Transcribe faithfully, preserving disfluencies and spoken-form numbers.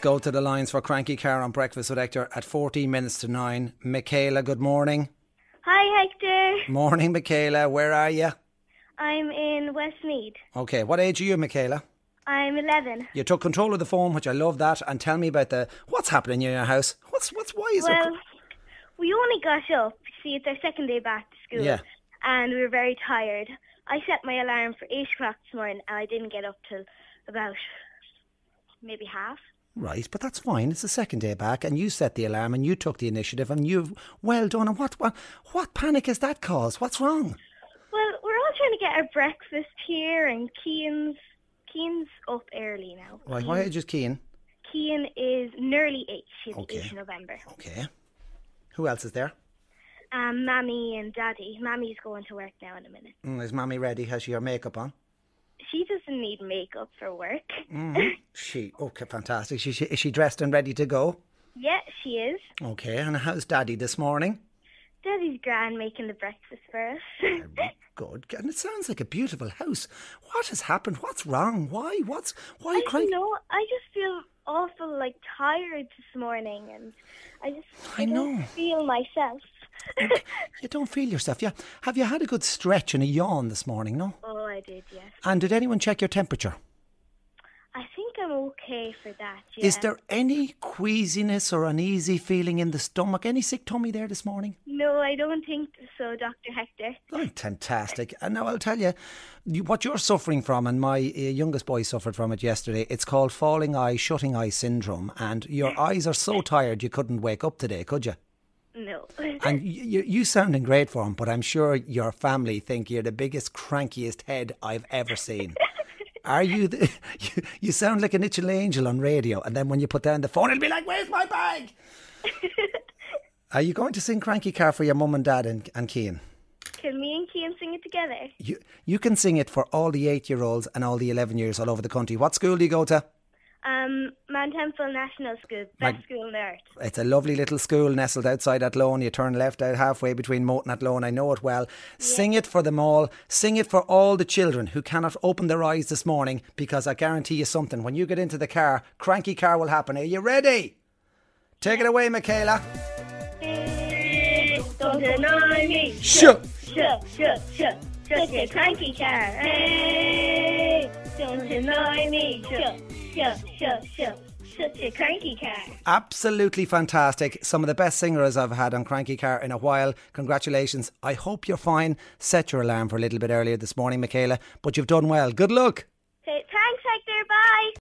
go to the lines for Cranky Car on Breakfast with Hector at fourteen minutes to nine. Michaela, good morning. Hi, Hector. Morning, Michaela. Where are you? I'm in Westmead. Okay, what age are you, Michaela? I'm eleven. You took control of the phone, which I love that, and tell me about the what's happening in your house. What's what's why is well, it? we only got up. See, it's our second day back to school. Yeah. And we were very tired. I set my alarm for eight o'clock this morning, and I didn't get up till about maybe half. Right, but that's fine. It's the second day back, and you set the alarm, and you took the initiative, and you've well done. And what what what panic has that caused? What's wrong? Well, we're all trying to get our breakfast here, and Cian's Cian's up early now. Right, Cian, why are you just Cian? Cian is nearly eight. She's Okay. eight in November. Okay. Who else is there? Um, Mammy and Daddy. Mammy's going to work now in a minute. Mm, is Mammy ready? Has she her makeup on? She doesn't need makeup for work. Mm-hmm. She, okay, fantastic. She, she, is she dressed and ready to go? Yeah, she is. Okay, and how's Daddy this morning? Daddy's grand making the breakfast for us. Very good. And it sounds like a beautiful house. What has happened? What's wrong? Why? What's why? I Crank- don't know. I just feel awful, like tired this morning, and I just I I know. don't feel myself. Okay. You don't feel yourself, yeah? Have you had a good stretch and a yawn this morning? No. Oh, I did, yes. And did anyone check your temperature? I think I'm okay for that. Yeah. Is there any queasiness or uneasy feeling in the stomach? Any sick tummy there this morning? No, I don't think so, Doctor Hector. Oh, fantastic. And now I'll tell you, you what you're suffering from, and my uh, youngest boy suffered from it yesterday. It's called falling eye, shutting eye syndrome. And your eyes are so tired you couldn't wake up today, could you? No. And you, you sounding great for him, but I'm sure your family think you're the biggest, crankiest head I've ever seen. Are you, the, you? You sound like an itching angel on radio, and then when you put down the phone, it'll be like, "Where's my bag?" Are you going to sing Cranky Car for your mum and dad and, and Cian? Can me and Cian sing it together? You you can sing it for all the eight-year-olds and all the eleven-years all over the country. What school do you go to? Um, Mount Temple National School, best Mag- school on earth. It's a lovely little school nestled outside Athlone. You turn left out halfway between Moat and Athlone. I know it well. Sing it for them all. Sing it for all the children who cannot open their eyes this morning, because I guarantee you something. When you get into the car, Cranky Car will happen. Are you ready? Take it away, Michaela. Hey, don't deny me. Shut. Shut, shut, shut. Shut your cranky car. Hey, don't deny me. Shut, shut, shut, shut. Shut your cranky car. Absolutely fantastic. Some of the best singers I've had on Cranky Car in a while. Congratulations. I hope you're fine. Set your alarm for a little bit earlier this morning, Michaela, but you've done well. Good luck. Okay, thanks, Hector. Bye.